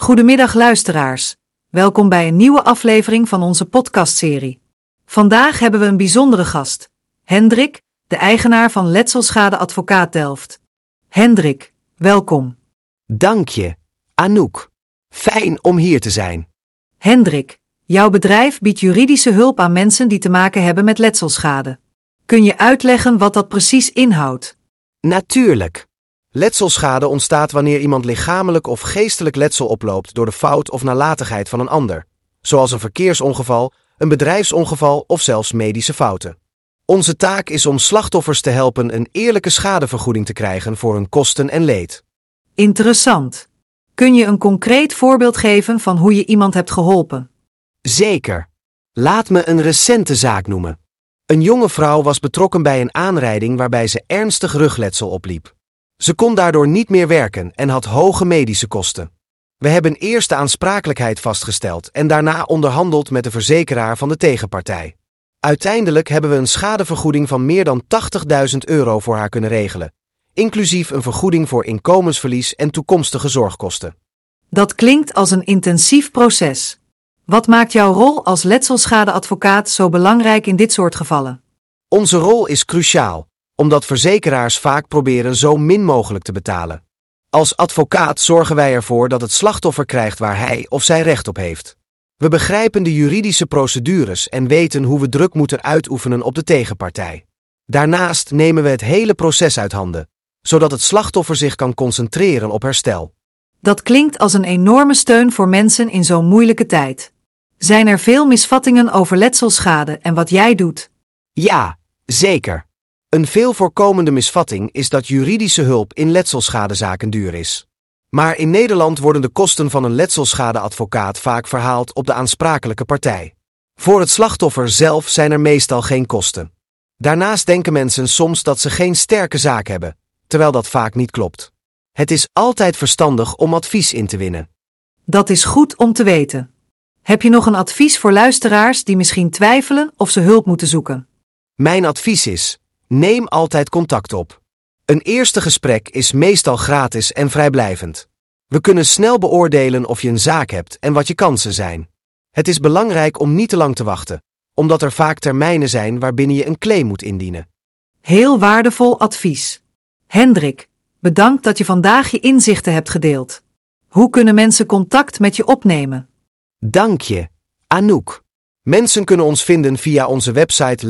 Goedemiddag luisteraars, welkom bij een nieuwe aflevering van onze podcastserie. Vandaag hebben we een bijzondere gast, Hendrik, de eigenaar van Letselschade Advocaat Delft. Hendrik, welkom. Dank je, Anouk. Fijn om hier te zijn. Hendrik, jouw bedrijf biedt juridische hulp aan mensen die te maken hebben met letselschade. Kun je uitleggen wat dat precies inhoudt? Natuurlijk. Letselschade ontstaat wanneer iemand lichamelijk of geestelijk letsel oploopt door de fout of nalatigheid van een ander, zoals een verkeersongeval, een bedrijfsongeval of zelfs medische fouten. Onze taak is om slachtoffers te helpen een eerlijke schadevergoeding te krijgen voor hun kosten en leed. Interessant. Kun je een concreet voorbeeld geven van hoe je iemand hebt geholpen? Zeker. Laat me een recente zaak noemen. Een jonge vrouw was betrokken bij een aanrijding waarbij ze ernstig rugletsel opliep. Ze kon daardoor niet meer werken en had hoge medische kosten. We hebben eerst de aansprakelijkheid vastgesteld en daarna onderhandeld met de verzekeraar van de tegenpartij. Uiteindelijk hebben we een schadevergoeding van meer dan €80.000 voor haar kunnen regelen, inclusief een vergoeding voor inkomensverlies en toekomstige zorgkosten. Dat klinkt als een intensief proces. Wat maakt jouw rol als letselschadeadvocaat zo belangrijk in dit soort gevallen? Onze rol is cruciaal, omdat verzekeraars vaak proberen zo min mogelijk te betalen. Als advocaat zorgen wij ervoor dat het slachtoffer krijgt waar hij of zij recht op heeft. We begrijpen de juridische procedures en weten hoe we druk moeten uitoefenen op de tegenpartij. Daarnaast nemen we het hele proces uit handen, zodat het slachtoffer zich kan concentreren op herstel. Dat klinkt als een enorme steun voor mensen in zo'n moeilijke tijd. Zijn er veel misvattingen over letselschade en wat jij doet? Ja, zeker. Een veel voorkomende misvatting is dat juridische hulp in letselschadezaken duur is. Maar in Nederland worden de kosten van een letselschadeadvocaat vaak verhaald op de aansprakelijke partij. Voor het slachtoffer zelf zijn er meestal geen kosten. Daarnaast denken mensen soms dat ze geen sterke zaak hebben, terwijl dat vaak niet klopt. Het is altijd verstandig om advies in te winnen. Dat is goed om te weten. Heb je nog een advies voor luisteraars die misschien twijfelen of ze hulp moeten zoeken? Mijn advies is: neem altijd contact op. Een eerste gesprek is meestal gratis en vrijblijvend. We kunnen snel beoordelen of je een zaak hebt en wat je kansen zijn. Het is belangrijk om niet te lang te wachten, omdat er vaak termijnen zijn waarbinnen je een claim moet indienen. Heel waardevol advies. Hendrik, bedankt dat je vandaag je inzichten hebt gedeeld. Hoe kunnen mensen contact met je opnemen? Dank je, Anouk. Mensen kunnen ons vinden via onze website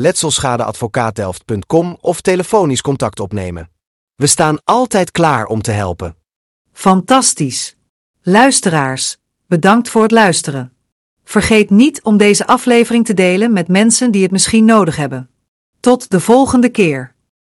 letselschadeadvocaatdelft.com of telefonisch contact opnemen. We staan altijd klaar om te helpen. Fantastisch. Luisteraars, bedankt voor het luisteren. Vergeet niet om deze aflevering te delen met mensen die het misschien nodig hebben. Tot de volgende keer.